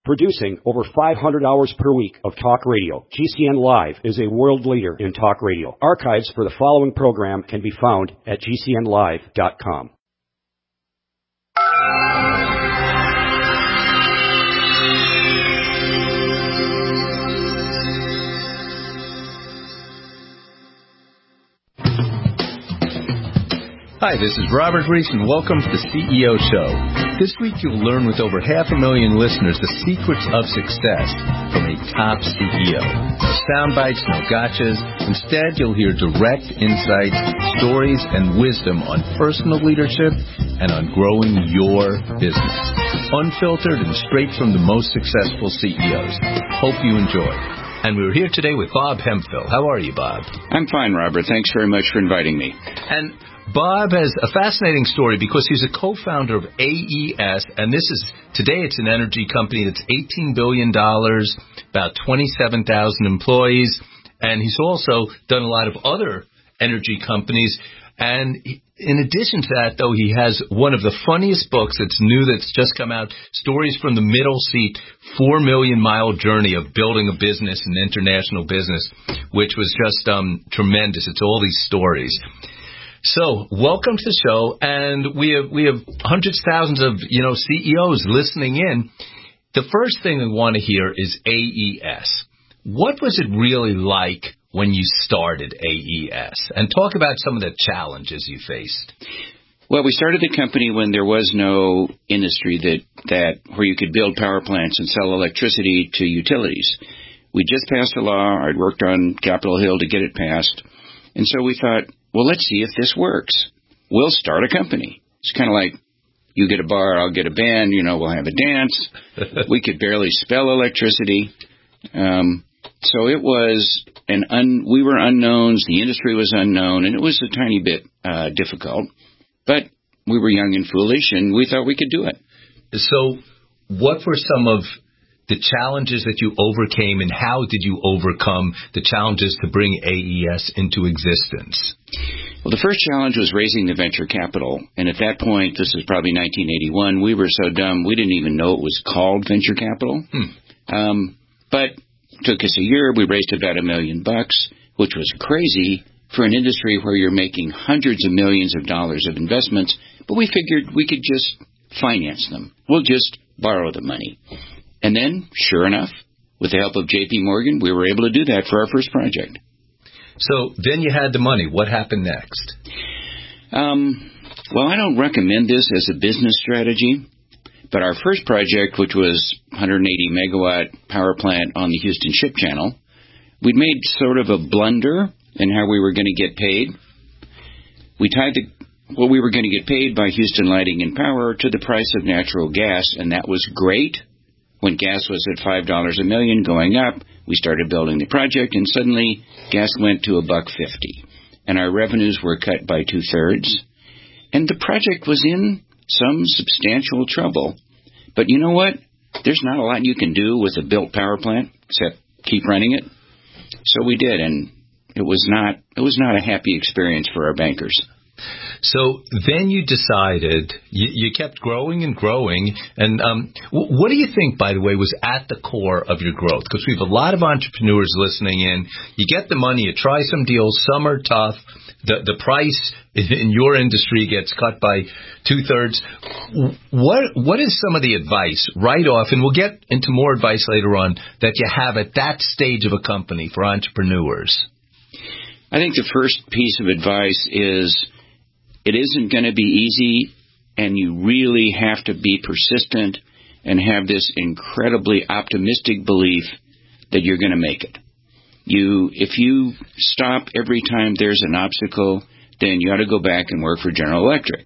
Producing over 500 hours per week of talk radio, GCN Live is a world leader in talk radio. Archives for the following program can be found at GCNlive.com. Hi, this is Robert Reese, and welcome to the CEO Show. This week you'll learn with over 500,000 listeners the secrets of success from a top CEO. No sound bites, no gotchas. Instead, you'll hear direct insights, stories, and wisdom on personal leadership and on growing your business. Unfiltered and straight from the most successful CEOs. Hope you enjoy. And we're here today with Bob Hemphill. How are you, Bob? I'm fine, Robert. Thanks very much for inviting me. And Bob has a fascinating story because he's a co-founder of AES, and today it's an energy company that's $18 billion, about 27,000 employees, and he's also done a lot of other energy companies. And in addition to that, though, he has one of the funniest books that's new, that's just come out, Stories from the Middle Seat, 4 Million Mile Journey of Building a Business, an International Business, which was just tremendous. It's all these stories. So, welcome to the show, and we have hundreds, thousands of CEOs listening in. The first thing we want to hear is AES. What was it really like when you started AES? And talk about some of the challenges you faced. Well, we started the company when there was no industry that where you could build power plants and sell electricity to utilities. We just passed a law. I'd worked on Capitol Hill to get it passed, and so we thought, well, let's see if this works. We'll start a company. It's kind of like you get a bar, I'll get a band, we'll have a dance. We could barely spell electricity. So it was we were unknowns, the industry was unknown, and it was a tiny bit difficult. But we were young and foolish, and we thought we could do it. So what were some of the challenges that you overcame, and how did you overcome the challenges to bring AES into existence? Well, the first challenge was raising the venture capital. And at that point, this was probably 1981, we were so dumb we didn't even know it was called venture capital. But it took us a year. We raised about $1 million, which was crazy for an industry where you're making hundreds of millions of dollars of investments. But we figured we could just finance them. We'll just borrow the money. And then, sure enough, with the help of J.P. Morgan, we were able to do that for our first project. So then you had the money. What happened next? Well, I don't recommend this as a business strategy, but our first project, which was 180-megawatt power plant on the Houston Ship Channel, we'd made sort of a blunder in how we were going to get paid. We tied what we were going to get paid by Houston Lighting and Power to the price of natural gas, and that was great. When gas was at $5 a million going up, we started building the project, and suddenly gas went to $1.50, and our revenues were cut by 2/3. And the project was in some substantial trouble. But you know what? There's not a lot you can do with a built power plant except keep running it. So we did, and it was not a happy experience for our bankers. So then you decided, you kept growing and growing, and what do you think, by the way, was at the core of your growth? Because we have a lot of entrepreneurs listening in. You get the money, you try some deals, some are tough, the price in your industry gets cut by 2/3. What is some of the advice right off, and we'll get into more advice later on, that you have at that stage of a company for entrepreneurs? I think the first piece of advice is, it isn't going to be easy, and you really have to be persistent and have this incredibly optimistic belief that you're going to make it. If you stop every time there's an obstacle, then you ought to go back and work for General Electric.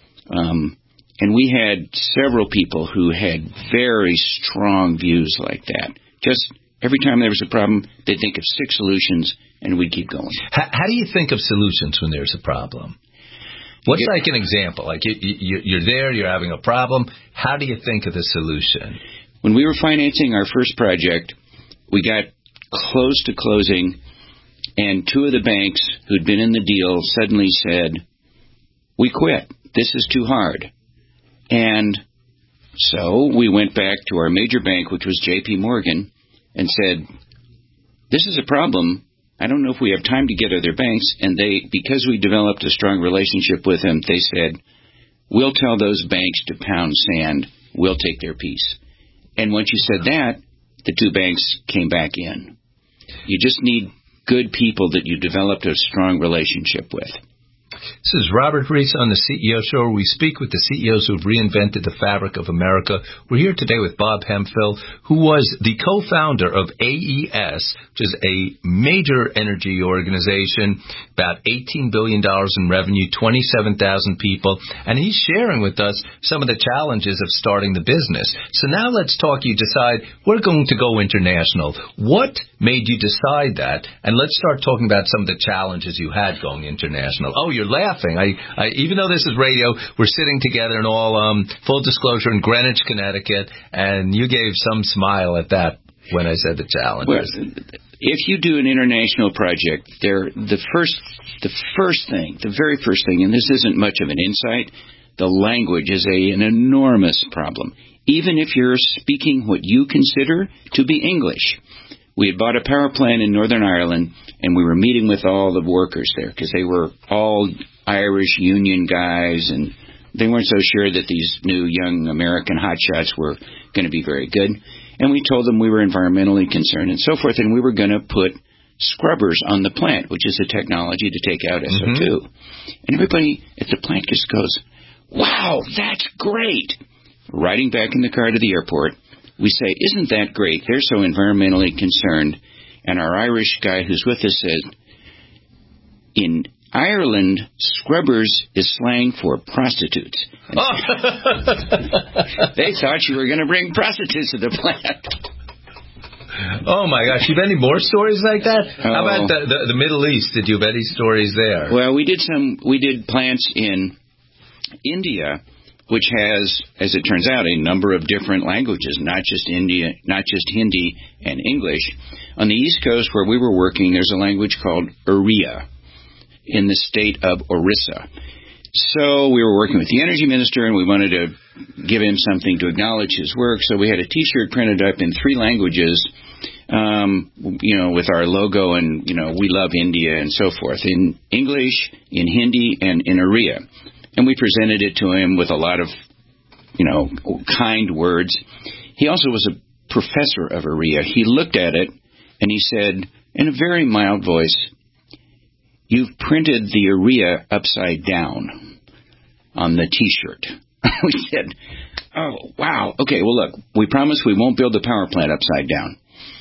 And we had several people who had very strong views like that. Just every time there was a problem, they'd think of 6 solutions, and we'd keep going. How do you think of solutions when there's a problem? What's like an example? Like you're there, you're having a problem. How do you think of the solution? When we were financing our first project, we got close to closing, and 2 of the banks who'd been in the deal suddenly said, "We quit. This is too hard." And So we went back to our major bank, which was J.P. Morgan, and said, this is a problem. I don't know if we have time to get other banks. And because we developed a strong relationship with them, they said, we'll tell those banks to pound sand. We'll take their piece. And once you said that, the two banks came back in. You just need good people that you developed a strong relationship with. This is Robert Reese on the CEO Show, where we speak with the CEOs who have reinvented the fabric of America. We're here today with Bob Hemphill, who was the co-founder of AES, which is a major energy organization, about $18 billion in revenue, 27,000 people, and he's sharing with us some of the challenges of starting the business. So now let's talk. You decide, we're going to go international. What made you decide that? And let's start talking about some of the challenges you had going international. Oh, you're laughing. I even though this is radio, we're sitting together in all full disclosure in Greenwich, Connecticut, and you gave some smile at that when I said the challenges. Well, if you do an international project, the very first thing, and this isn't much of an insight, the language is an enormous problem. Even if you're speaking what you consider to be English. We had bought a power plant in Northern Ireland, and we were meeting with all the workers there because they were all Irish union guys, and they weren't so sure that these new young American hotshots were going to be very good. And we told them we were environmentally concerned and so forth, and we were going to put scrubbers on the plant, which is a technology to take out SO2. And everybody at the plant just goes, wow, that's great. Riding back in the car to the airport, we say, isn't that great? They're so environmentally concerned. And our Irish guy who's with us said, in Ireland, scrubbers is slang for prostitutes. They thought you were going to bring prostitutes to the plant. Oh, my gosh. You have any more stories like that? How about the Middle East? Did you have any stories there? Well, we did plants in India, which has, as it turns out, a number of different languages, not just Hindi and English. On the East Coast, where we were working, there's a language called Oriya in the state of Orissa. So we were working with the energy minister, and we wanted to give him something to acknowledge his work. So we had a T-shirt printed up in 3 languages, with our logo and, we love India and so forth, in English, in Hindi, and in Oriya. And we presented it to him with a lot of, kind words. He also was a professor of Oriya. He looked at it, and he said, in a very mild voice, you've printed the Oriya upside down on the T-shirt. We said, oh, wow. Okay, well, look, we promise we won't build the power plant upside down.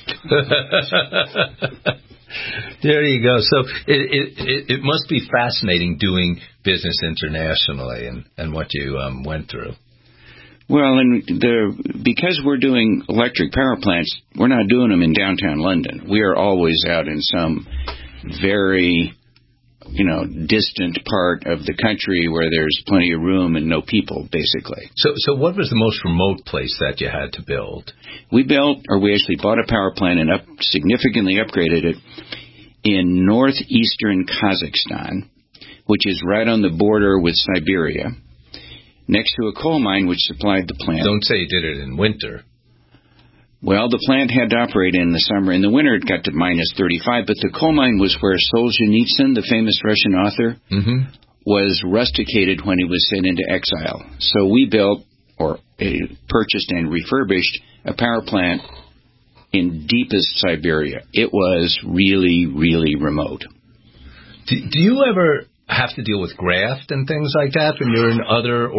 There you go. So it must be fascinating doing business internationally and what you went through. Well, and because we're doing electric power plants, we're not doing them in downtown London. We are always out in some very, distant part of the country where there's plenty of room and no people, basically. So what was the most remote place that you had to build? We actually bought a power plant and significantly upgraded it in northeastern Kazakhstan, which is right on the border with Siberia, next to a coal mine which supplied the plant. Don't say you did it in winter. Well, the plant had to operate in the summer. In the winter, it got to minus 35, but the coal mine was where Solzhenitsyn, the famous Russian author, was rusticated when he was sent into exile. So we built, purchased and refurbished a power plant in deepest Siberia. It was really, really remote. Do you ever have to deal with graft and things like that when you're in other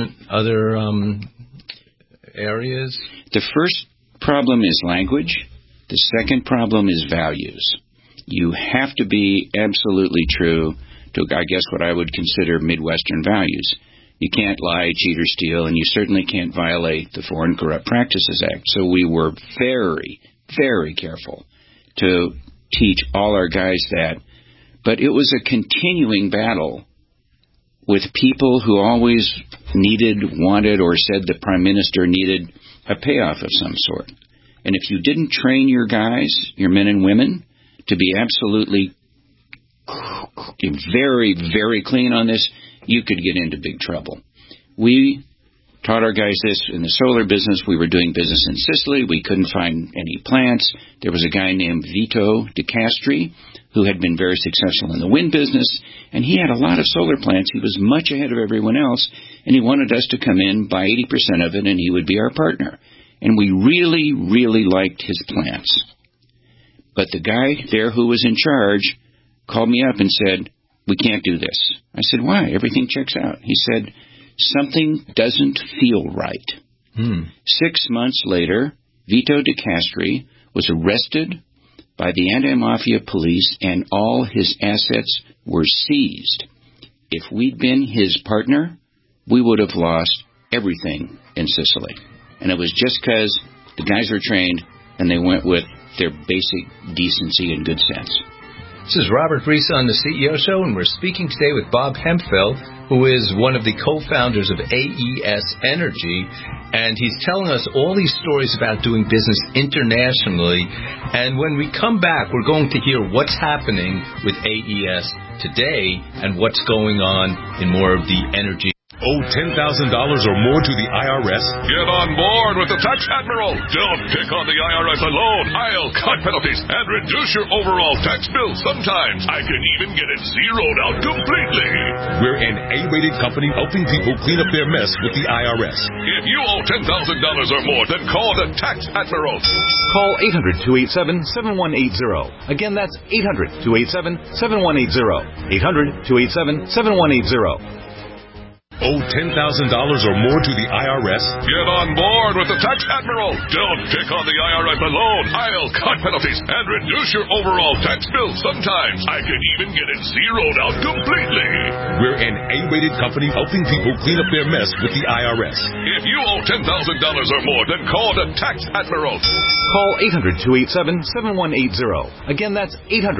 areas? The first problem is language. The second problem is values. You have to be absolutely true to, I guess, what I would consider Midwestern values. You can't lie, cheat, or steal, and you certainly can't violate the Foreign Corrupt Practices Act. So we were very, very careful to teach all our guys that. But it was a continuing battle with people who always wanted, or said the Prime Minister needed a payoff of some sort. And if you didn't train your guys, your men and women, to be absolutely very, very clean on this, you could get into big trouble. We taught our guys this in the solar business. We were doing business in Sicily. We couldn't find any plants. There was a guy named Vito De Castri who had been very successful in the wind business, and he had a lot of solar plants. He was much ahead of everyone else, and he wanted us to come in, buy 80% of it, and he would be our partner. And we really, really liked his plants. But the guy there who was in charge called me up and said, "We can't do this." I said, "Why? Everything checks out." He said, "Something doesn't feel right." 6 months later, Vito De Castri was arrested by the anti-mafia police, and all his assets were seized. If we'd been his partner, we would have lost everything in Sicily. And it was just because the guys were trained and they went with their basic decency and good sense. This is Robert Reese on the CEO Show, and we're speaking today with Bob Hempfeld, who is one of the co-founders of AES Energy, and he's telling us all these stories about doing business internationally. And when we come back, we're going to hear what's happening with AES today and what's going on in more of the energy. Owe $10,000 or more to the IRS? Get on board with the Tax Admiral. Don't pick on the IRS alone. I'll cut penalties and reduce your overall tax bill. Sometimes I can even get it zeroed out completely. We're an A-rated company helping people clean up their mess with the IRS. If you owe $10,000 or more, then call the Tax Admiral. Call 800-287-7180. Again, that's 800-287-7180. 800-287-7180. Owe $10,000 or more to the IRS? Get on board with the Tax Admiral. Don't pick on the IRS alone. I'll cut penalties and reduce your overall tax bill. Sometimes I can even get it zeroed out completely. We're an A-rated company helping people clean up their mess with the IRS. If you owe $10,000 or more, then call the Tax Admiral. Call 800-287-7180. Again, that's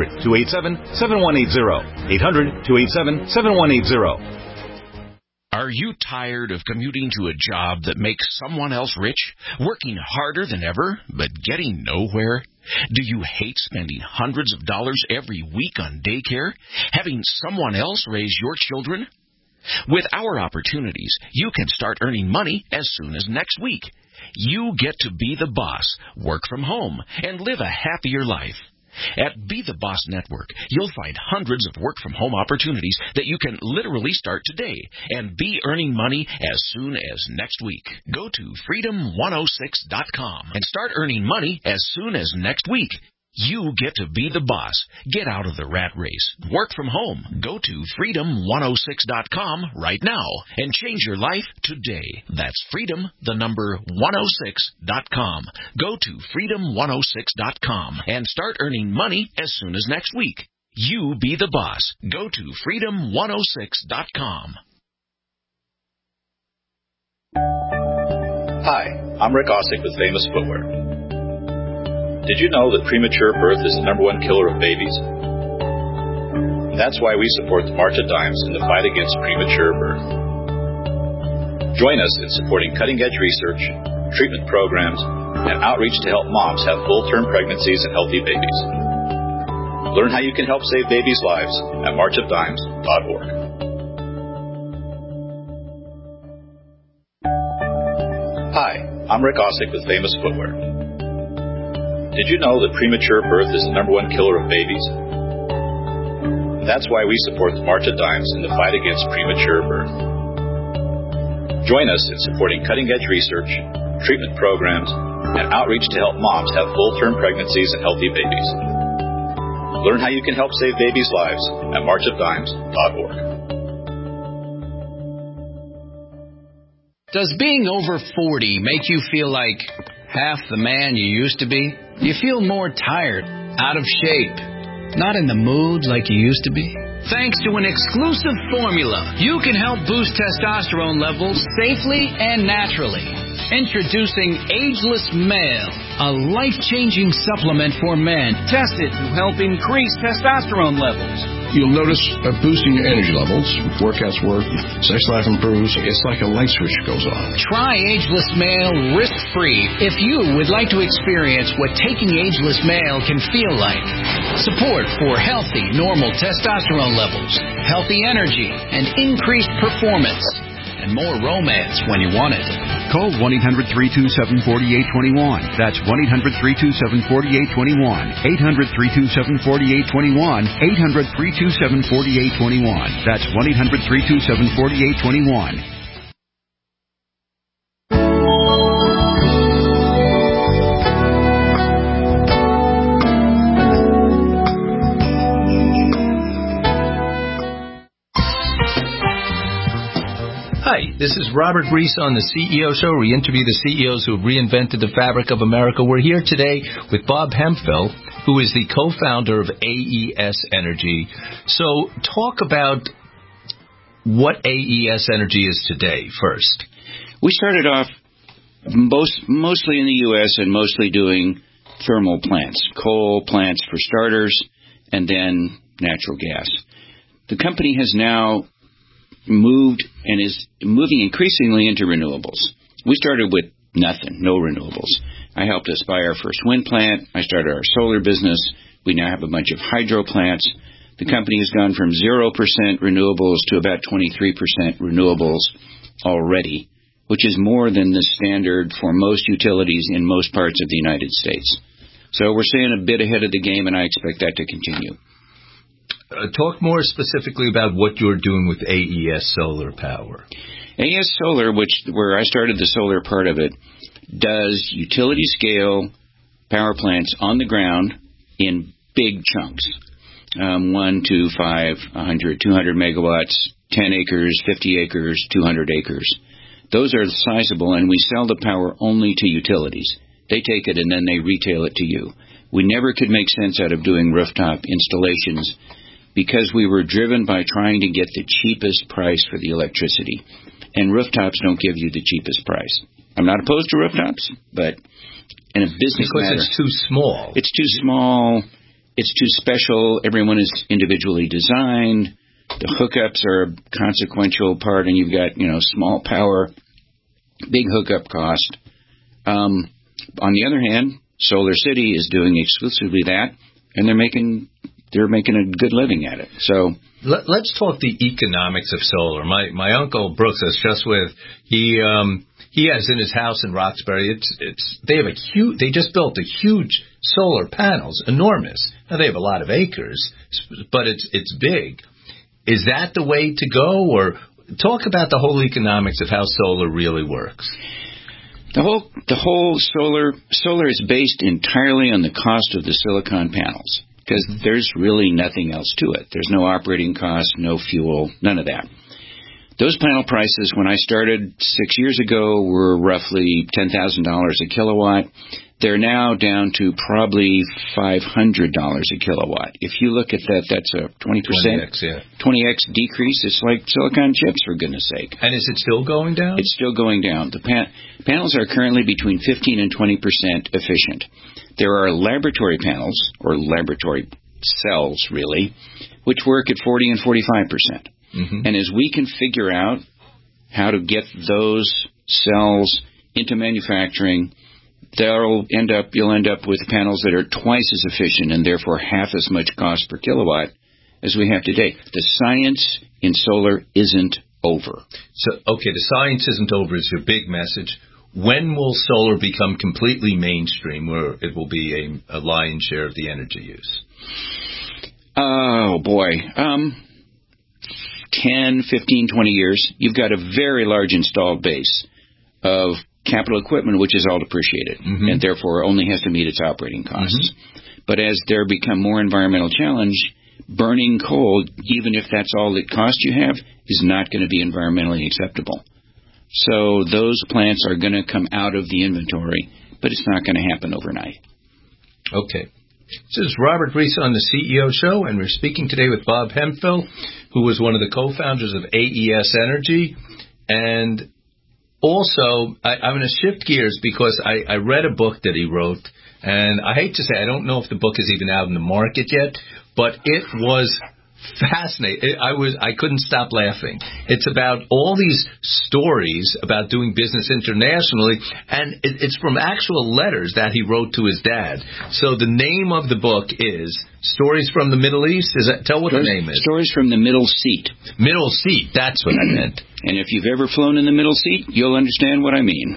800-287-7180. 800-287-7180. Are you tired of commuting to a job that makes someone else rich, working harder than ever, but getting nowhere? Do you hate spending hundreds of dollars every week on daycare, having someone else raise your children? With our opportunities, you can start earning money as soon as next week. You get to be the boss, work from home, and live a happier life. At Be the Boss Network, you'll find hundreds of work-from-home opportunities that you can literally start today and be earning money as soon as next week. Go to freedom106.com and start earning money as soon as next week. You get to be the boss. Get out of the rat race. Work from home. Go to freedom106.com right now and change your life today. That's freedom106.com. Go to freedom106.com and start earning money as soon as next week. You be the boss. Go to freedom106.com. Hi, I'm Rick Ossick with Famous Footwear. Did you know that premature birth is the #1 killer of babies? That's why we support the March of Dimes in the fight against premature birth. Join us in supporting cutting-edge research, treatment programs, and outreach to help moms have full-term pregnancies and healthy babies. Learn how you can help save babies' lives at marchofdimes.org. Hi, I'm Rick Ossick with Famous Footwear. Did you know that premature birth is the #1 killer of babies? That's why we support the March of Dimes in the fight against premature birth. Join us in supporting cutting-edge research, treatment programs, and outreach to help moms have full-term pregnancies and healthy babies. Learn how you can help save babies' lives at marchofdimes.org. Does being over 40 make you feel like half the man you used to be? Do you feel more tired, out of shape, not in the mood like you used to be? Thanks to an exclusive formula, you can help boost testosterone levels safely and naturally. Introducing Ageless Male, a life-changing supplement for men tested to help increase testosterone levels. You'll notice a boost in your energy levels, workouts work, sex life improves. It's like a light switch goes on. Try Ageless Male risk-free if you would like to experience what taking Ageless Male can feel like. Support for healthy, normal testosterone levels, healthy energy, and increased performance. and more romance when you want it. Call 1-800-327-4821. That's 1-800-327-4821. 800-327-4821. 800-327-4821. That's 1-800-327-4821. Hi, this is Robert Reese on the CEO Show. We interview the CEOs who have reinvented the fabric of America. We're here today with Bob Hemphill, who is the co-founder of AES Energy. So talk about what AES Energy is today first. We started off mostly in the U.S. and mostly doing thermal plants, coal plants for starters, and then natural gas. The company has now moved and is moving increasingly into renewables. We started with nothing, no renewables. I helped us buy our first wind plant. I started our solar business. We now have a bunch of hydro plants. The company has gone from 0% renewables to about 23% renewables already, which is more than the standard for most utilities in most parts of the United States. So we're staying a bit ahead of the game, and I expect that to continue. Talk more specifically about what you're doing with AES Solar Power. AES Solar, where I started the solar part of it, does utility-scale power plants on the ground in big chunks. 1, 2, 5, 100, 200 megawatts, 10 acres, 50 acres, 200 acres. Those are sizable, and we sell the power only to utilities. They take it, and then they retail it to you. We never could make sense out of doing rooftop installations because we were driven by trying to get the cheapest price for the electricity. And rooftops don't give you the cheapest price. I'm not opposed to rooftops, but in a business matter, it's too small. It's too small. It's too special. Everyone is individually designed. The hookups are a consequential part, and you've got, small power, big hookup cost. On the other hand, Solar City is doing exclusively that, and they're making a good living at it. So let's talk the economics of solar. My uncle Brooks, I was just with, he has in his house in Roxbury. They just built a huge solar panels, enormous. Now they have a lot of acres, but it's big. Is that the way to go, or talk about the whole economics of how solar really works? The whole solar is based entirely on the cost of the silicon panels, because there's really nothing else to it. There's no operating cost, no fuel, none of that. Those panel prices, when I started 6 years ago, were roughly $10,000 a kilowatt. They're now down to probably $500 a kilowatt. If you look at that, that's a 20x decrease. It's like silicon chips, for goodness sake. And is it still going down? It's still going down. The panels are currently between 15 and 20% efficient. There are laboratory panels, or laboratory cells, really, which work at 40 and 45%. Mm-hmm. And as we can figure out how to get those cells into manufacturing, you'll end up with panels that are twice as efficient and therefore half as much cost per kilowatt as we have today. The science in solar isn't over. So, the science isn't over is your big message. When will solar become completely mainstream, where it will be a lion's share of the energy use? Oh, boy. 10, 15, 20 years. You've got a very large installed base of capital equipment, which is all depreciated, mm-hmm. and therefore only has to meet its operating costs. Mm-hmm. But as there become more environmental challenge, burning coal, even if that's all it cost you have, is not going to be environmentally acceptable. So those plants are going to come out of the inventory, but it's not going to happen overnight. Okay. This is Robert Reese on the CEO Show, and we're speaking today with Bob Hemphill, who was one of the co-founders of AES Energy. And also, I'm going to shift gears because I read a book that he wrote, and I hate to say, I don't know if the book is even out in the market yet, but it was fascinating. I couldn't stop laughing. It's about all these stories about doing business internationally, and it's from actual letters that he wrote to his dad. So the name of the book is Stories from the Middle East? Tell what the name is. Stories from the Middle Seat. Middle Seat, that's what I meant. And if you've ever flown in the middle seat, you'll understand what I mean.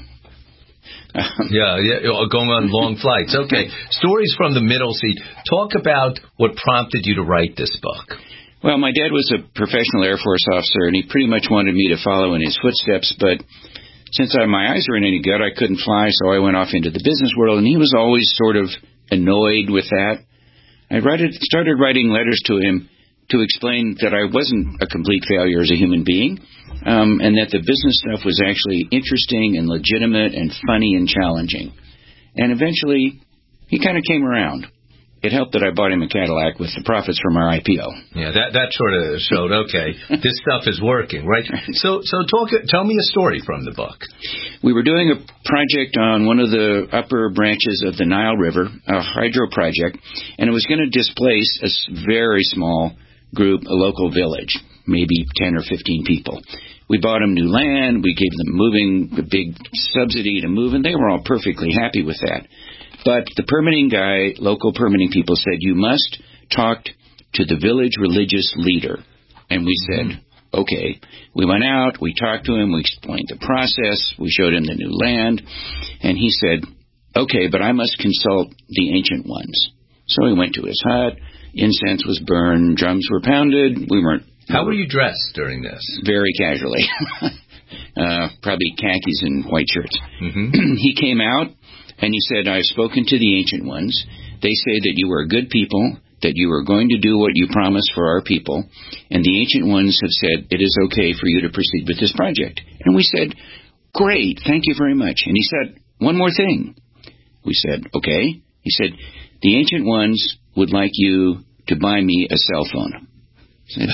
Going on long flights. Okay, Stories from the Middle Seat. Talk about what prompted you to write this book. Well, my dad was a professional Air Force officer, and he pretty much wanted me to follow in his footsteps, but since my eyes weren't any good, I couldn't fly, so I went off into the business world, and he was always sort of annoyed with that. I started writing letters to him to explain that I wasn't a complete failure as a human being, and that the business stuff was actually interesting and legitimate and funny and challenging. And eventually, he kind of came around. It helped that I bought him a Cadillac with the profits from our IPO. Yeah, that sort of showed, okay, this stuff is working, right? So tell me a story from the book. We were doing a project on one of the upper branches of the Nile River, a hydro project, and it was going to displace a very small group, a local village, maybe 10 or 15 people. We bought them new land, we gave them a big subsidy to move, and they were all perfectly happy with that. But the permitting guy, local permitting people said, you must talk to the village religious leader. And we said, okay. We went out, we talked to him, we explained the process, we showed him the new land, and he said, okay, but I must consult the ancient ones. So we went to his hut, incense was burned, drums were pounded, How were you dressed during this? Very casually. Probably khakis and white shirts. He came out, and he said, I've spoken to the ancient ones. They say that you are good people, that you are going to do what you promised for our people, and the ancient ones have said it is okay for you to proceed with this project. And we said, great, thank you very much. And he said, one more thing. We said, okay. He said, the ancient ones would like you to buy me a cell phone. I said,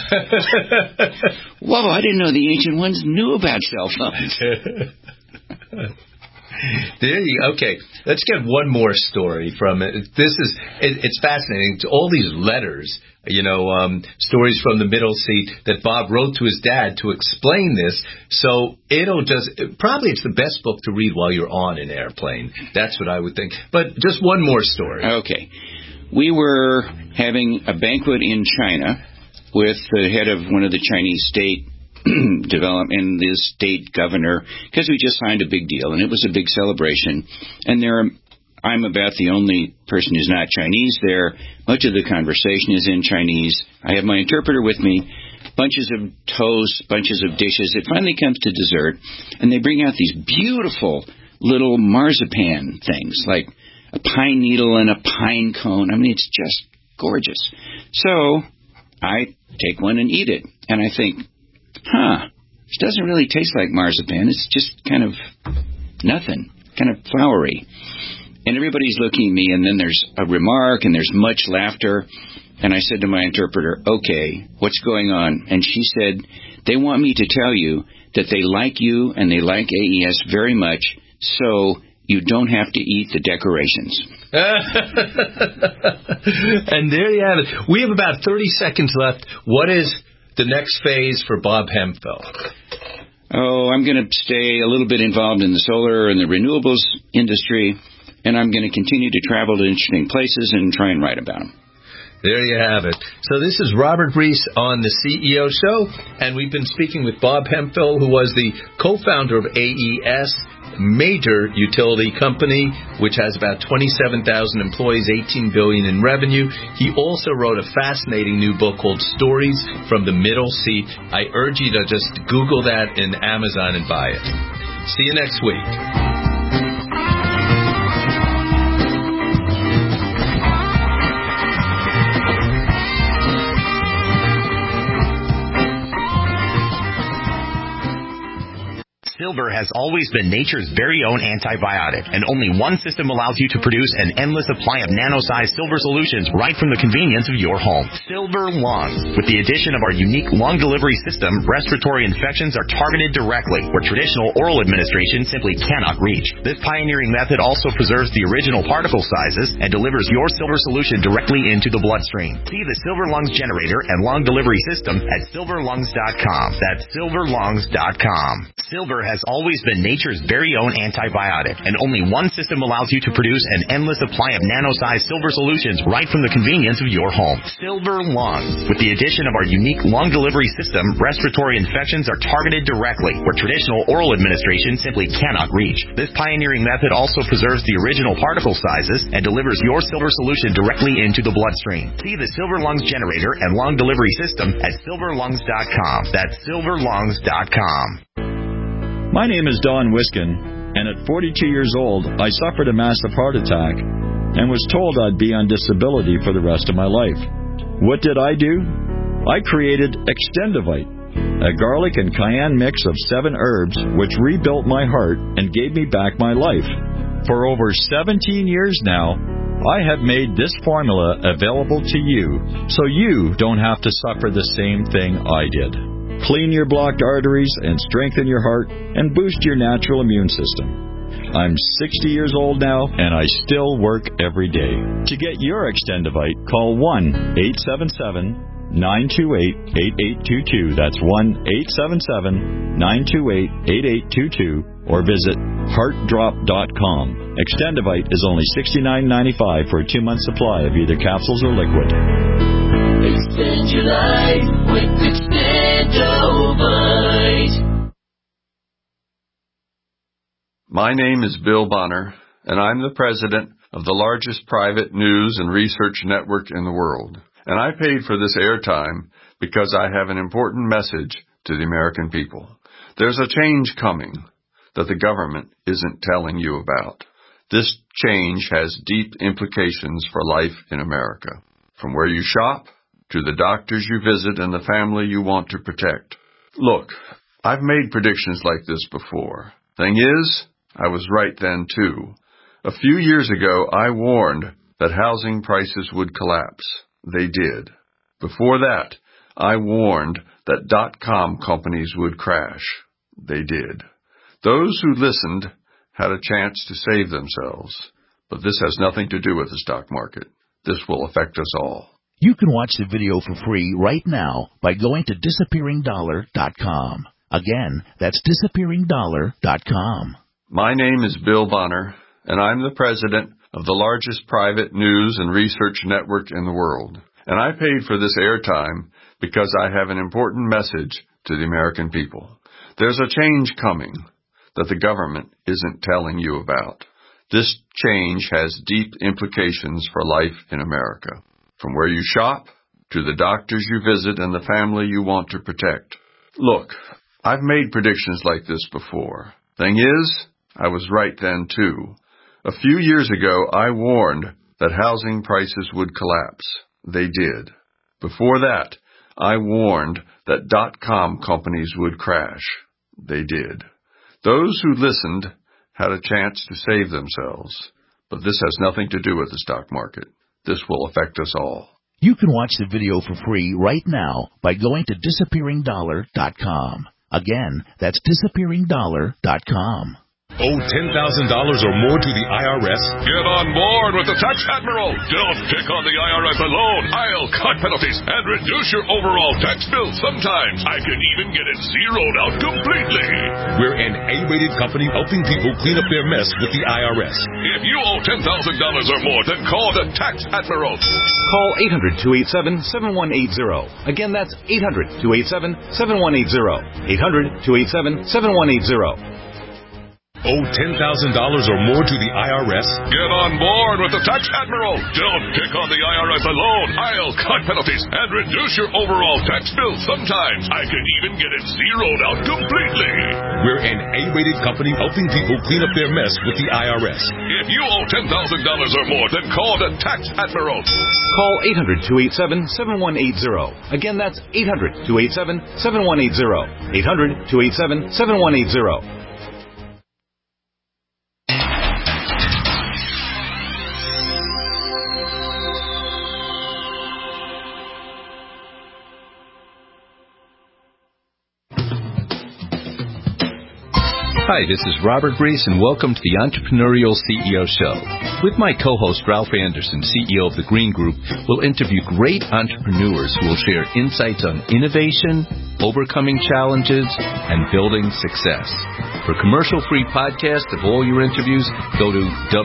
whoa, I didn't know the ancient ones knew about cell phones. Okay, let's get one more story from it. It's fascinating. All these letters, stories from the Middle Seat that Bob wrote to his dad to explain this. So probably it's the best book to read while you're on an airplane. That's what I would think. But just one more story. Okay. We were having a banquet in China with the head of one of the Chinese state development, the state governor, because we just signed a big deal, and it was a big celebration. And I'm about the only person who's not Chinese there. Much of the conversation is in Chinese. I have my interpreter with me, bunches of toast, bunches of dishes. It finally comes to dessert, and they bring out these beautiful little marzipan things, like a pine needle and a pine cone. I mean, it's just gorgeous. So I take one and eat it, and I think, this doesn't really taste like marzipan. It's just kind of nothing, kind of flowery. And everybody's looking at me, and then there's a remark, and there's much laughter. And I said to my interpreter, okay, what's going on? And she said, they want me to tell you that they like you and they like AES very much, so you don't have to eat the decorations. And there you have it. We have about 30 seconds left. What is the next phase for Bob Hemphill? Oh, I'm going to stay a little bit involved in the solar and the renewables industry, and I'm going to continue to travel to interesting places and try and write about them. There you have it. So this is Robert Reese on the CEO Show, and we've been speaking with Bob Hemphill, who was the co-founder of AES, major utility company, which has about 27,000 employees, $18 billion in revenue. He also wrote a fascinating new book called Stories from the Middle Seat. I urge you to just Google that in Amazon and buy it. See you next week. Silver has always been nature's very own antibiotic, and only one system allows you to produce an endless supply of nano-sized silver solutions right from the convenience of your home. Silver Lungs. With the addition of our unique lung delivery system, respiratory infections are targeted directly, where traditional oral administration simply cannot reach. This pioneering method also preserves the original particle sizes and delivers your silver solution directly into the bloodstream. See the Silver Lungs generator and lung delivery system at silverlungs.com. That's silverlungs.com. Silver has has always been nature's very own antibiotic, and only one system allows you to produce an endless supply of nano-sized silver solutions right from the convenience of your home. Silver Lungs. With the addition of our unique lung delivery system, respiratory infections are targeted directly, where traditional oral administration simply cannot reach. This pioneering method also preserves the original particle sizes and delivers your silver solution directly into the bloodstream. See the Silver Lungs generator and lung delivery system at silverlungs.com. That's silverlungs.com. My name is Don Wiskin, and at 42 years old, I suffered a massive heart attack and was told I'd be on disability for the rest of my life. What did I do? I created Extendivite, a garlic and cayenne mix of 7 herbs which rebuilt my heart and gave me back my life. For over 17 years now, I have made this formula available to you so you don't have to suffer the same thing I did. Clean your blocked arteries and strengthen your heart and boost your natural immune system. I'm 60 years old now, and I still work every day. To get your Extendivite, call 1-877-928-8822. That's 1-877-928-8822. Or visit heartdrop.com. Extendivite is only $69.95 for a 2-month supply of either capsules or liquid. Extend your life with Extendivite. My name is Bill Bonner, and I'm the president of the largest private news and research network in the world. And I paid for this airtime because I have an important message to the American people. There's a change coming that the government isn't telling you about. This change has deep implications for life in America. From where you shop, to the doctors you visit and the family you want to protect. Look, I've made predictions like this before. Thing is, I was right then too. A few years ago, I warned that housing prices would collapse. They did. Before that, I warned that .com companies would crash. They did. Those who listened had a chance to save themselves. But this has nothing to do with the stock market. This will affect us all. You can watch the video for free right now by going to DisappearingDollar.com. Again, that's DisappearingDollar.com. My name is Bill Bonner, and I'm the president of the largest private news and research network in the world. And I paid for this airtime because I have an important message to the American people. There's a change coming that the government isn't telling you about. This change has deep implications for life in America. From where you shop, to the doctors you visit and the family you want to protect. Look, I've made predictions like this before. Thing is, I was right then too. A few years ago, I warned that housing prices would collapse. They did. Before that, I warned that .com companies would crash. They did. Those who listened had a chance to save themselves. But this has nothing to do with the stock market. This will affect us all. You can watch the video for free right now by going to DisappearingDollar.com. Again, that's DisappearingDollar.com. Owe $10,000 or more to the IRS? Get on board with the Tax Admiral. Don't take on the IRS alone. I'll cut penalties and reduce your overall tax bill. Sometimes I can even get it zeroed out completely. We're an A-rated company helping people clean up their mess with the IRS. If you owe $10,000 or more, then call the Tax Admiral. Call 800-287-7180. Again, that's 800-287-7180. 800-287-7180. Owe $10,000 or more to the IRS? Get on board with the Tax Admiral. Don't take on the IRS alone. I'll cut penalties and reduce your overall tax bill. Sometimes I can even get it zeroed out completely. We're an A-rated company helping people clean up their mess with the IRS. If you owe $10,000 or more, then call the Tax Admiral. Call 800-287-7180. Again, that's 800-287-7180. 800-287-7180. Hi, this is Robert Reese, and welcome to the Entrepreneurial CEO Show. With my co-host, Ralph Anderson, CEO of The Green Group, we'll interview great entrepreneurs who will share insights on innovation, overcoming challenges, and building success. For commercial-free podcasts of all your interviews, go to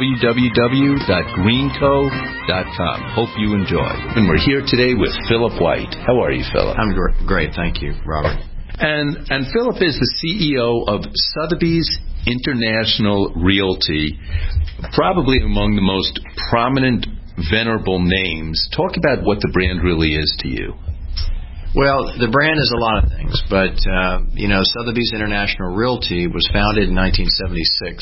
www.greenco.com. Hope you enjoy. And we're here today with Philip White. How are you, Philip? I'm great. Thank you, Robert. And Philip is the CEO of Sotheby's International Realty, probably among the most prominent, venerable names. Talk about what the brand really is to you. Well, the brand is a lot of things, but, Sotheby's International Realty was founded in 1976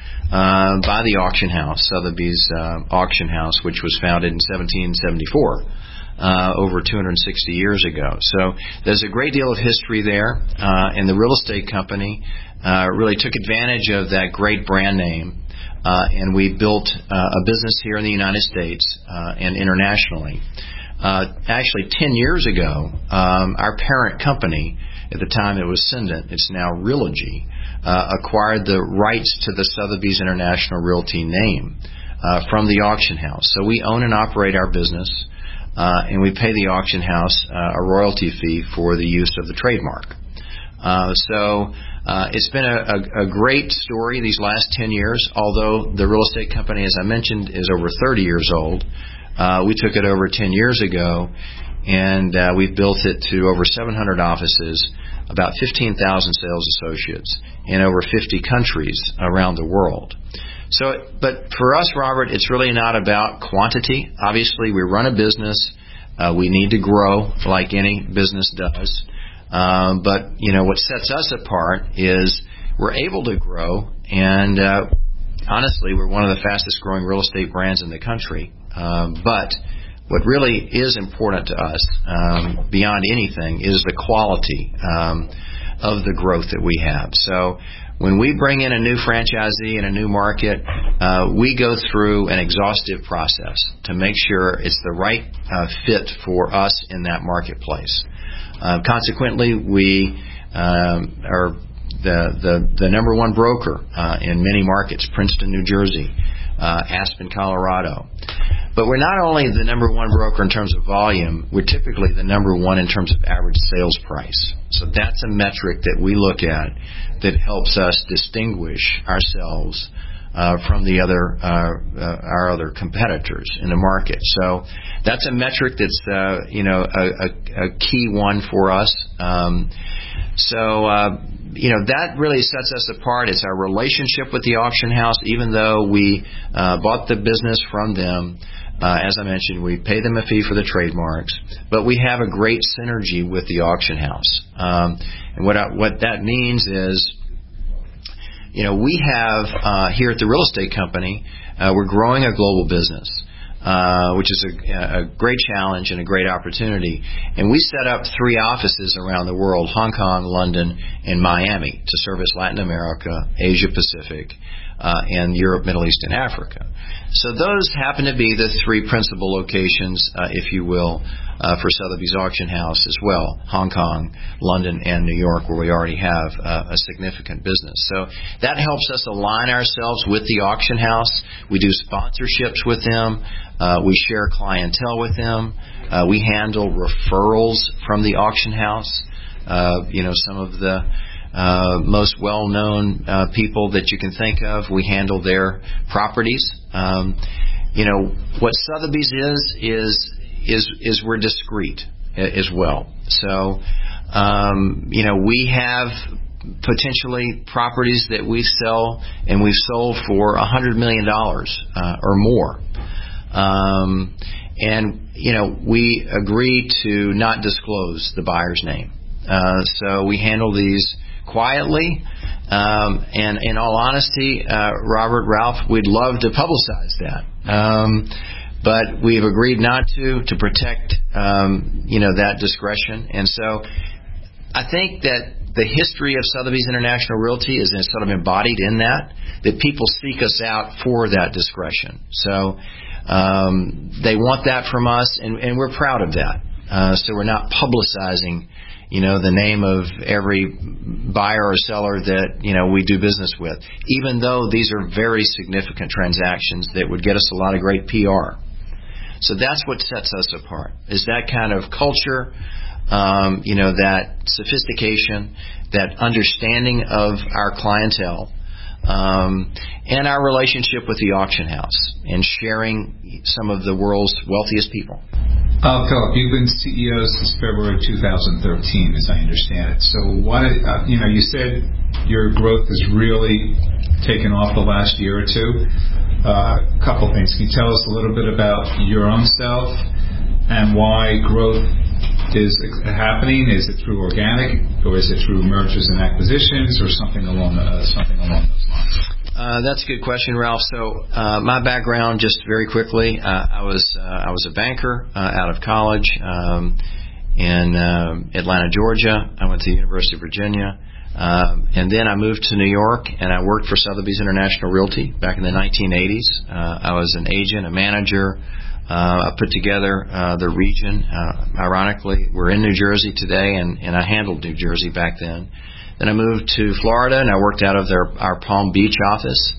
by the auction house, Sotheby's Auction House, which was founded in 1774. Over 260 years ago. So there's a great deal of history there, and the real estate company really took advantage of that great brand name, and we built a business here in the United States and internationally. Actually, 10 years ago, our parent company, at the time it was Cendant, it's now Realogy, acquired the rights to the Sotheby's International Realty name from the auction house. So we own and operate our business. And we pay the auction house a royalty fee for the use of the trademark. So it's been a great story these last 10 years, although the real estate company, as I mentioned, is over 30 years old. We took it over 10 years ago, and we've built it to over 700 offices, about 15,000 sales associates in over 50 countries around the world. But for us, Robert, it's really not about quantity. Obviously, we run a business. We need to grow like any business does. But, what sets us apart is we're able to grow. And honestly, we're one of the fastest growing real estate brands in the country. But what really is important to us, beyond anything, is the quality of the growth that we have. So when we bring in a new franchisee in a new market, we go through an exhaustive process to make sure it's the right fit for us in that marketplace. Consequently, we are the number one broker in many markets: Princeton, New Jersey, Aspen, Colorado. But we're not only the number one broker in terms of volume, we're typically the number one in terms of average sales price. So that's a metric that we look at that helps us distinguish ourselves from the our other competitors in the market. So that's a metric that's a key one for us. That really sets us apart. It's our relationship with the auction house. Even though we bought the business from them, as I mentioned, we pay them a fee for the trademarks, but we have a great synergy with the auction house. And what that means is, we have here at the real estate company, we're growing a global business, which is a great challenge and a great opportunity. And we set up 3 offices around the world: Hong Kong, London, and Miami, to service Latin America, Asia Pacific, and Europe, Middle East, and Africa. So those happen to be the 3 principal locations, if you will, for Sotheby's Auction House as well: Hong Kong, London, and New York, where we already have a significant business. So that helps us align ourselves with the auction house. We do sponsorships with them. We share clientele with them. We handle referrals from the auction house. Some of the most well-known people that you can think of, we handle their properties. What Sotheby's is we're discreet as well. So, we have potentially properties that we sell, and we've sold for $100 million or more. We agree to not disclose the buyer's name. So we handle these quietly. And in all honesty, Robert, Ralph, we'd love to publicize that. But we've agreed not to protect, that discretion. And so I think that the history of Sotheby's International Realty is sort of embodied in that people seek us out for that discretion. So they want that from us, and we're proud of that. So we're not publicizing, the name of every buyer or seller that, we do business with, even though these are very significant transactions that would get us a lot of great PR. So that's what sets us apart, is that kind of culture, that sophistication, that understanding of our clientele, and our relationship with the auction house and sharing some of the world's wealthiest people. Philip, you've been CEO since February 2013, as I understand it. So you said your growth has really taken off the last year or two. A couple things. Can you tell us a little bit about your own self and why growth is happening? Is it through organic, or is it through mergers and acquisitions, or something along those lines? That's a good question, Ralph. So my background, just very quickly, I was a banker out of college in Atlanta, Georgia. I went to the University of Virginia, and then I moved to New York, and I worked for Sotheby's International Realty back in the 1980s. I was an agent, a manager. I put together the region. Ironically, we're in New Jersey today, and I handled New Jersey back then. Then I moved to Florida, and I worked out of our Palm Beach office,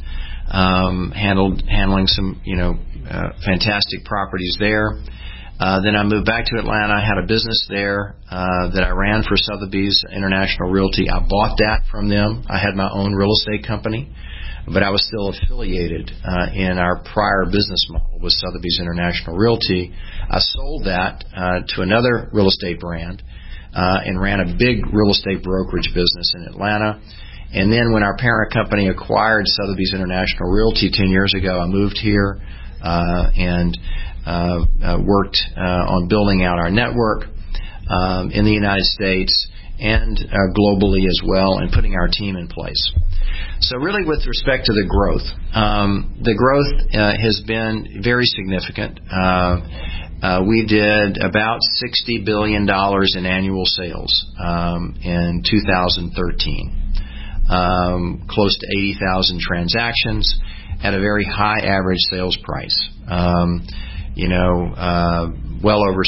handling some fantastic properties there. Then I moved back to Atlanta. I had a business there that I ran for Sotheby's International Realty. I bought that from them. I had my own real estate company, but I was still affiliated in our prior business model with Sotheby's International Realty. I sold that to another real estate brand and ran a big real estate brokerage business in Atlanta. And then when our parent company acquired Sotheby's International Realty 10 years ago, I moved here and worked on building out our network in the United States and globally as well, and putting our team in place. So really, with respect to the growth has been very significant. We did about $60 billion in annual sales in 2013, close to 80,000 transactions at a very high average sales price, well over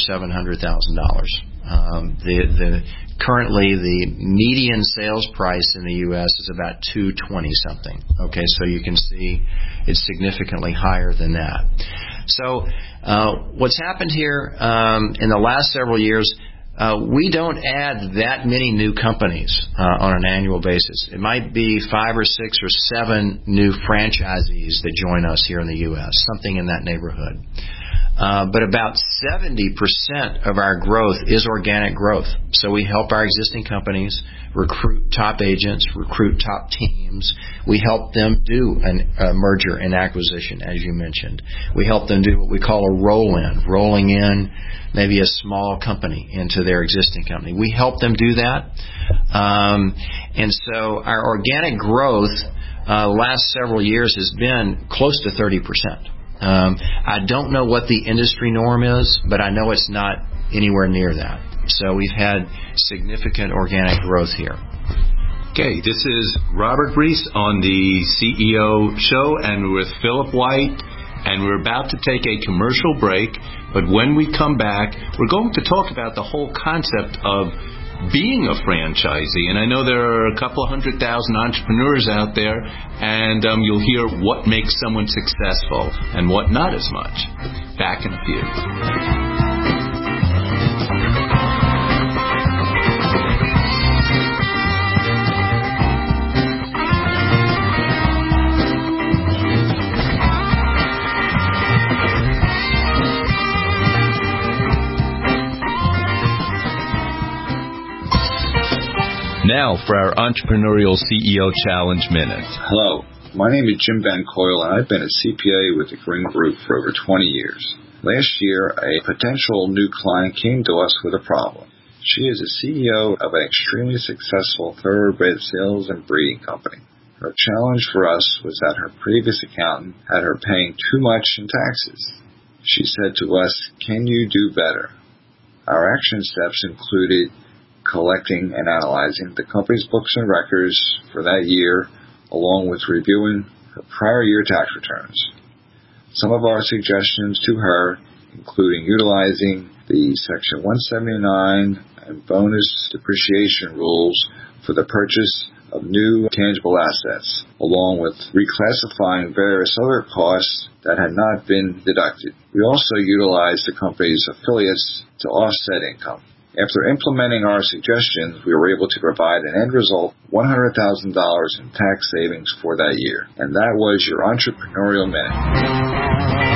$700,000. Currently, the median sales price in the U.S. is about $220 something. Okay, so you can see it's significantly higher than that. So what's happened here in the last several years, we don't add that many new companies on an annual basis. It might be 5 or 6 or 7 new franchisees that join us here in the U.S., something in that neighborhood. But about 70% of our growth is organic growth. So we help our existing companies recruit top agents, recruit top teams. We help them do a merger and acquisition, as you mentioned. We help them do what we call a roll-in, rolling in maybe a small company into their existing company. We help them do that. And so our organic growth last several years has been close to 30%. I don't know what the industry norm is, but I know it's not anywhere near that. So we've had significant organic growth here. Okay, this is Robert Reese on the CEO show, and with Philip White, and we're about to take a commercial break, but when we come back, we're going to talk about the whole concept of being a franchisee. And I know there are a couple of 100,000 entrepreneurs out there, and you'll hear what makes someone successful and what not as much. Back in a few. Now for our Entrepreneurial CEO Challenge Minute. Hello, my name is Jim Van Coyle, and I've been a CPA with the Green Group for over 20 years. Last year, a potential new client came to us with a problem. She is a CEO of an extremely successful thoroughbred sales and breeding company. Her challenge for us was that her previous accountant had her paying too much in taxes. She said to us, "Can you do better?" Our action steps included collecting and analyzing the company's books and records for that year, along with reviewing her prior year tax returns. Some of our suggestions to her, including utilizing the Section 179 and bonus depreciation rules for the purchase of new tangible assets, along with reclassifying various other costs that had not been deducted. We also utilized the company's affiliates to offset income. After implementing our suggestions, we were able to provide an end result, $100,000 in tax savings for that year. And that was your Entrepreneurial Minute.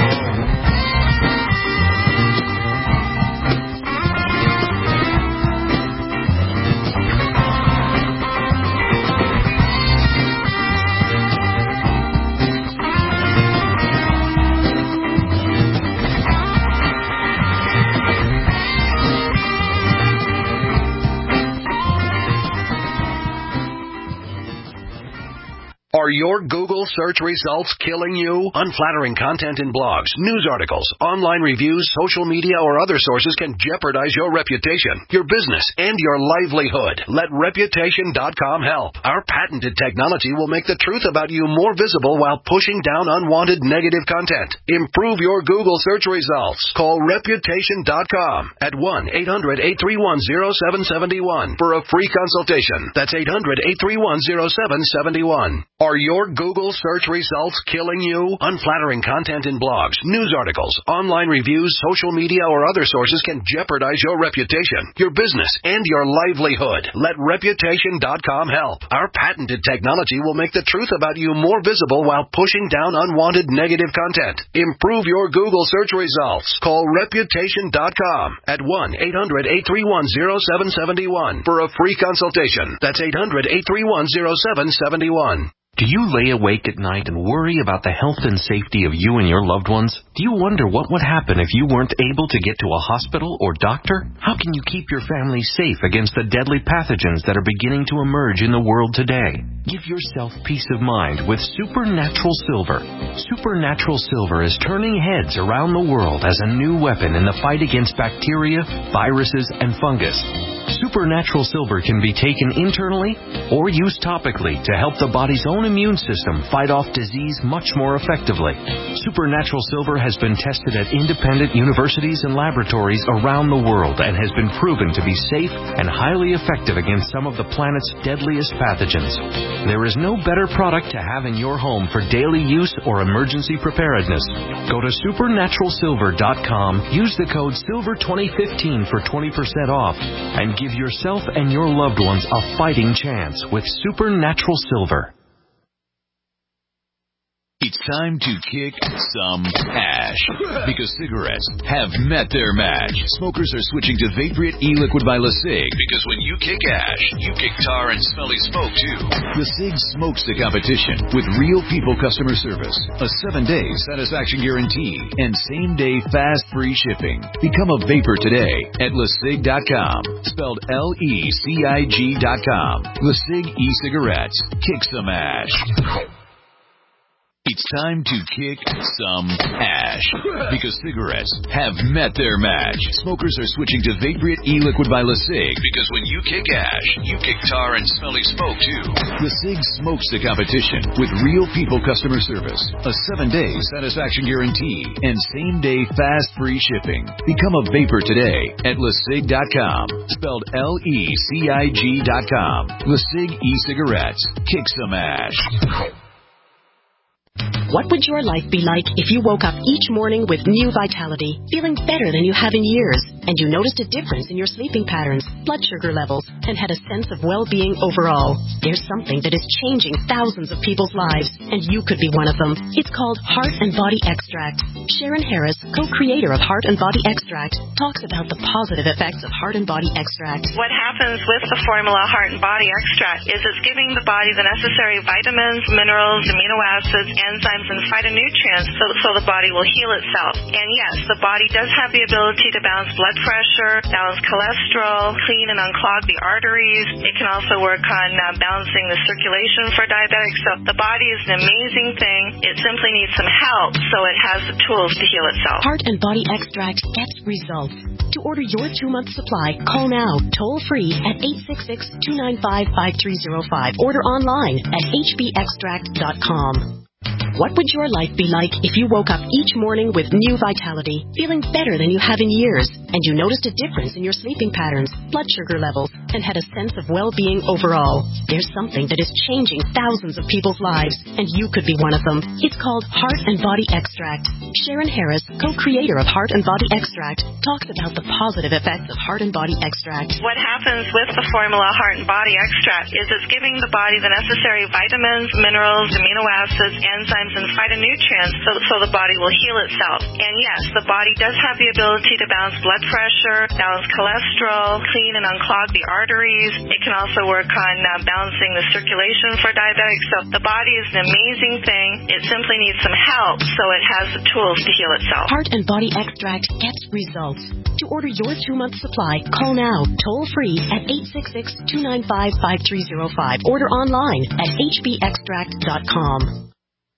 Are your Google search results killing you? Unflattering content in blogs, news articles, online reviews, social media, or other sources can jeopardize your reputation, your business, and your livelihood. Let Reputation.com help. Our patented technology will make the truth about you more visible while pushing down unwanted negative content. Improve your Google search results. Call Reputation.com at 1-800-831-0771 for a free consultation. That's 800-831-0771. Are your Google search results killing you? Unflattering content in blogs, news articles, online reviews, social media, or other sources can jeopardize your reputation, your business, and your livelihood. Let Reputation.com help. Our patented technology will make the truth about you more visible while pushing down unwanted negative content. Improve your Google search results. Call Reputation.com at 1-800-831-0771 for a free consultation. That's 800-831-0771. Do you lay awake at night and worry about the health and safety of you and your loved ones? Do you wonder what would happen if you weren't able to get to a hospital or doctor? How can you keep your family safe against the deadly pathogens that are beginning to emerge in the world today? Give yourself peace of mind with Supernatural Silver. Supernatural Silver is turning heads around the world as a new weapon in the fight against bacteria, viruses, and fungus. Supernatural Silver can be taken internally or used topically to help the body's own immune system fight off disease much more effectively. Supernatural Silver has been tested at independent universities and laboratories around the world and has been proven to be safe and highly effective against some of the planet's deadliest pathogens. There is no better product to have in your home for daily use or emergency preparedness. Go to supernaturalsilver.com, use the code SILVER2015 for 20% off, and give yourself and your loved ones a fighting chance with Supernatural Silver. It's time to kick some ash, because cigarettes have met their match. Smokers are switching to Vaporite e-liquid by LeSig, because when you kick ash, you kick tar and smelly smoke too. LeSig smokes the competition with real people customer service, a 7-day satisfaction guarantee, and same-day fast free shipping. Become a vapor today at LeSig.com, spelled LECIG.com. LeSig e-cigarettes. Kick some ash. It's time to kick some ash, because cigarettes have met their match. Smokers are switching to Vaporite e-liquid by LeSig, because when you kick ash, you kick tar and smelly smoke too. LeSig smokes the competition with real people customer service, a 7-day satisfaction guarantee, and same-day fast free shipping. Become a vapor today at LeSig.com, spelled LECIG.com. LeSig e-cigarettes. Kick some ash. What would your life be like if you woke up each morning with new vitality, feeling better than you have in years, and you noticed a difference in your sleeping patterns, blood sugar levels, and had a sense of well-being overall? There's something that is changing thousands of people's lives, and you could be one of them. It's called Heart and Body Extract. Sharon Harris, co-creator of Heart and Body Extract, talks about the positive effects of Heart and Body Extract. What happens with the formula Heart and Body Extract is it's giving the body the necessary vitamins, minerals, amino acids, enzymes, and phytonutrients so the body will heal itself. And yes, the body does have the ability to balance blood pressure, balance cholesterol, clean and unclog the arteries. It can also work on balancing the circulation for diabetics. So the body is an amazing thing. It simply needs some help so it has the tools to heal itself. Heart and Body Extract gets results. To order your 2-month supply, call now, toll free at 866-295-5305. Order online at hbextract.com. What would your life be like if you woke up each morning with new vitality, feeling better than you have in years, and you noticed a difference in your sleeping patterns, blood sugar levels, and had a sense of well-being overall. There's something that is changing thousands of people's lives, and you could be one of them. It's called Heart and Body Extract. Sharon Harris, co-creator of Heart and Body Extract, talks about the positive effects of Heart and Body Extract. What happens with the formula Heart and Body Extract is it's giving the body the necessary vitamins, minerals, amino acids, enzymes, and phytonutrients so the body will heal itself. And yes, the body does have the ability to balance blood pressure, balance cholesterol, clean and unclog the arteries. It can also work on balancing the circulation for diabetics. So the body is an amazing thing. It simply needs some help so it has the tools to heal itself. Heart and Body Extract gets results. To order your 2-month supply, call now, toll free at 866-295-5305. Order online at hbextract.com.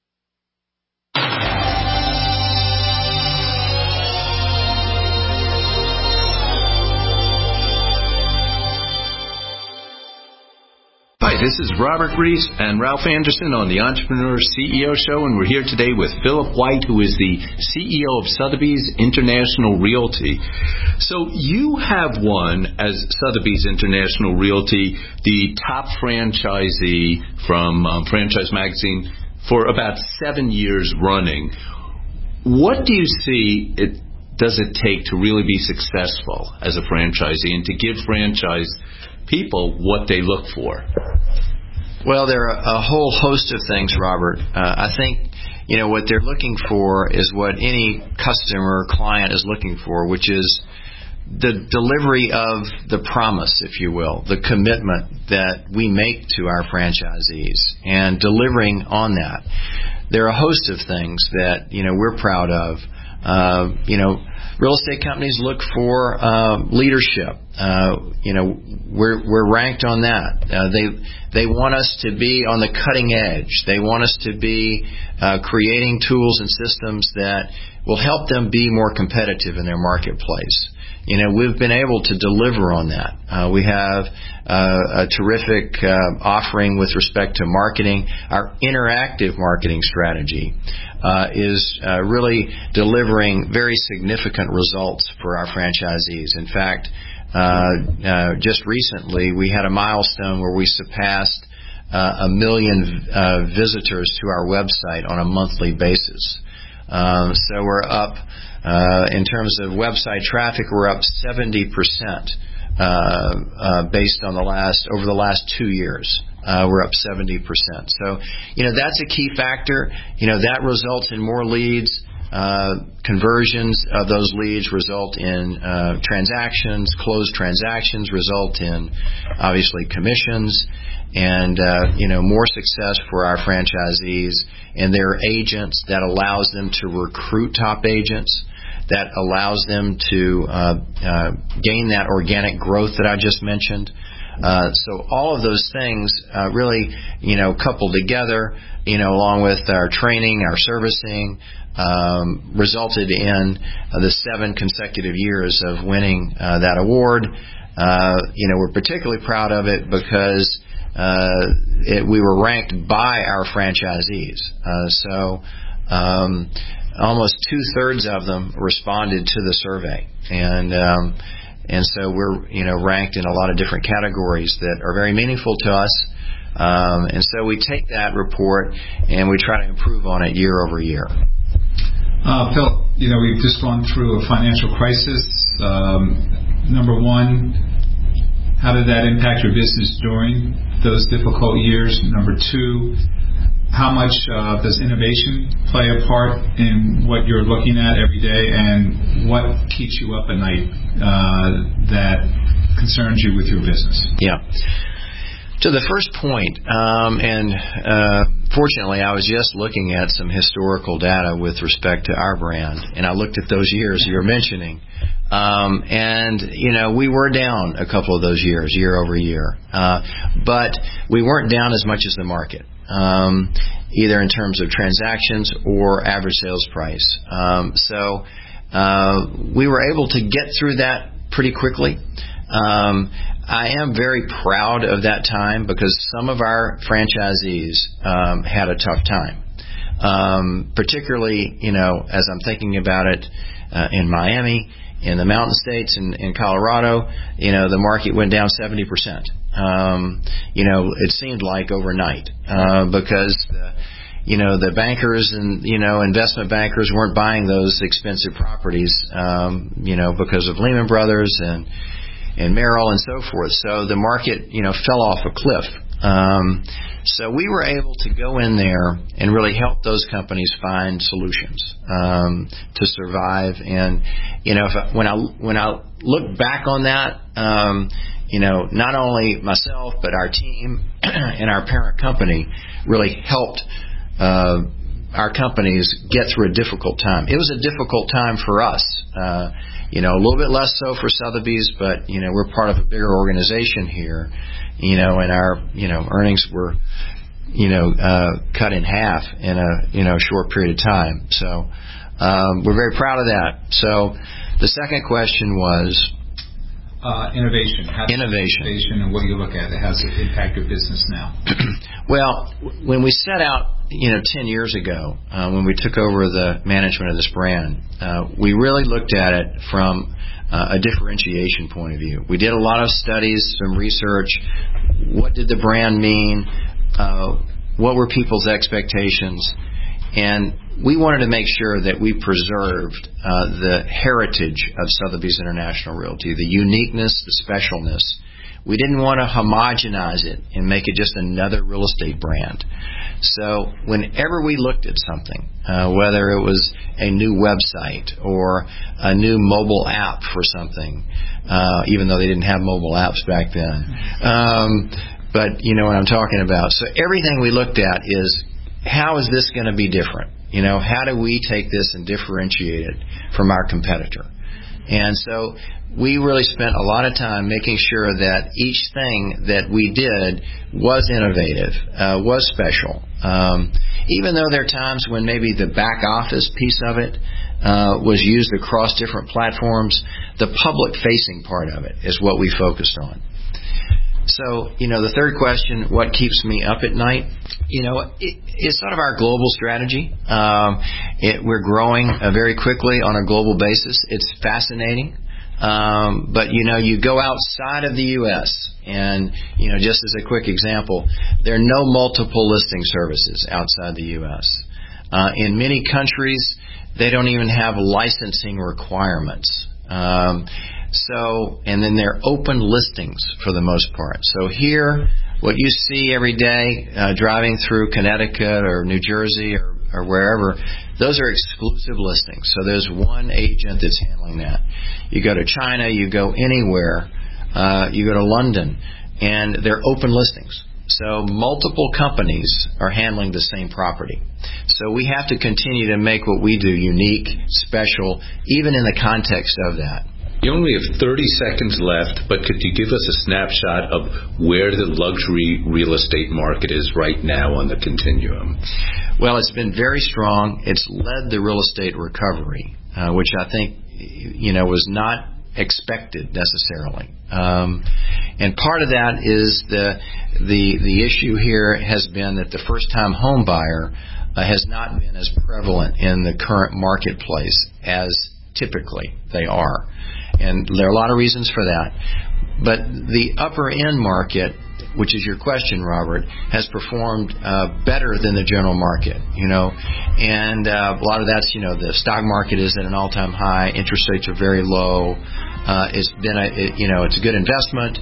Hi, this is Robert Reese and Ralph Anderson on the Entrepreneur CEO Show, and we're here today with Philip White, who is the CEO of Sotheby's International Realty. So you have won, as Sotheby's International Realty, the top franchisee from Franchise Magazine for about 7 years running. What do you see does it take to really be successful as a franchisee and to give franchise people what they look for? Well, there are a whole host of things, Robert. I think, what they're looking for is what any customer or client is looking for, which is the delivery of the promise, if you will, the commitment that we make to our franchisees and delivering on that. There are a host of things that, we're proud of. Real estate companies look for leadership. We're ranked on that. They want us to be on the cutting edge. They want us to be creating tools and systems that will help them be more competitive in their marketplace. We've been able to deliver on that. We have a terrific offering with respect to marketing. Our interactive marketing strategy is really delivering very significant results for our franchisees. In fact, just recently we had a milestone where we surpassed 1 million visitors to our website on a monthly basis. So we're up, in terms of website traffic, we're up 70% based on over the last 2 years. We're up 70%. So, that's a key factor. That results in more leads. Conversions of those leads result in transactions. Closed transactions result in, obviously, commissions. And, more success for our franchisees and their agents. That allows them to recruit top agents. That allows them to gain that organic growth that I just mentioned. So all of those things really, coupled together, along with our training, our servicing, resulted in the 7 consecutive years of winning that award. We're particularly proud of it because we were ranked by our franchisees. Almost 2/3 of them responded to the survey, and so we're ranked in a lot of different categories that are very meaningful to us. And so we take that report and we try to improve on it year over year. Phil, we've just gone through a financial crisis. Number one, how did that impact your business during those difficult years? Number two, how much does innovation play a part in what you're looking at every day, and what keeps you up at night that concerns you with your business? Yeah. To the first point, fortunately, I was just looking at some historical data with respect to our brand, and I looked at those years you're mentioning. We were down a couple of those years, year over year. But we weren't down as much as the market, either in terms of transactions or average sales price. So we were able to get through that pretty quickly. I am very proud of that time because some of our franchisees had a tough time. Particularly, as I'm thinking about it, in Miami, in the Mountain States, in Colorado, the market went down 70%. It seemed like overnight because the bankers and investment bankers weren't buying those expensive properties, because of Lehman Brothers and Merrill and so forth. So the market, fell off a cliff. So we were able to go in there and really help those companies find solutions to survive. And when I look back on that, not only myself but our team and our parent company really helped our companies get through a difficult time. It was a difficult time for us. A little bit less so for Sotheby's, but we're part of a bigger organization here. And our earnings were cut in half in a short period of time. So we're very proud of that. So the second question was innovation. Innovation and what you look at. How does it impact your business now? Well, when we set out 10 years ago, when we took over the management of this brand, we really looked at it from a differentiation point of view. We did a lot of studies, some research. What did the brand mean? What were people's expectations? And we wanted to make sure that we preserved the heritage of Sotheby's International Realty, the uniqueness, the specialness. We didn't want to homogenize it and make it just another real estate brand. So whenever we looked at something, whether it was a new website or a new mobile app for something, even though they didn't have mobile apps back then, but you know what I'm talking about. So everything we looked at is, how is this going to be different? How do we take this and differentiate it from our competitor? And so we really spent a lot of time making sure that each thing that we did was innovative, was special. Even though there are times when maybe the back office piece of it was used across different platforms, the public-facing part of it is what we focused on. So, the third question, what keeps me up at night? It's sort of our global strategy. We're growing very quickly on a global basis. It's fascinating. But, you go outside of the U.S. and, just as a quick example, there are no multiple listing services outside the U.S. In many countries, they don't even have licensing requirements. And then they're open listings for the most part. So here, what you see every day driving through Connecticut or New Jersey or wherever, those are exclusive listings. So there's one agent that's handling that. You go to China, you go anywhere, you go to London, and they're open listings. So multiple companies are handling the same property. So we have to continue to make what we do unique, special, even in the context of that. You only have 30 seconds left, but could you give us a snapshot of where the luxury real estate market is right now on the continuum? Well, it's been very strong. It's led the real estate recovery, which I think, was not expected necessarily. And part of that is the issue here has been that the first-time home buyer has not been as prevalent in the current marketplace as typically they are. And there are a lot of reasons for that. But the upper end market, which is your question, Robert, has performed better than the general market, And a lot of that's, the stock market is at an all-time high. Interest rates are very low. It's been it's a good investment.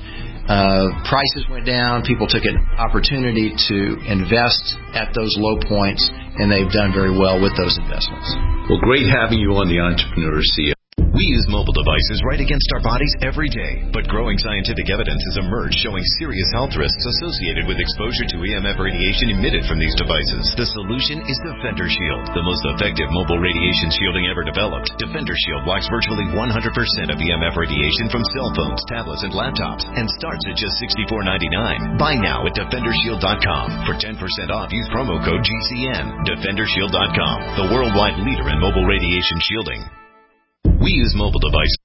Prices went down. People took an opportunity to invest at those low points, and they've done very well with those investments. Well, great having you on the Entrepreneur CEO. We use mobile devices right against our bodies every day, but growing scientific evidence has emerged showing serious health risks associated with exposure to EMF radiation emitted from these devices. The solution is Defender Shield, the most effective mobile radiation shielding ever developed. Defender Shield blocks virtually 100% of EMF radiation from cell phones, tablets, and laptops, and starts at just $64.99. Buy now at DefenderShield.com. For 10% off, use promo code GCN. DefenderShield.com, the worldwide leader in mobile radiation shielding. We use mobile devices.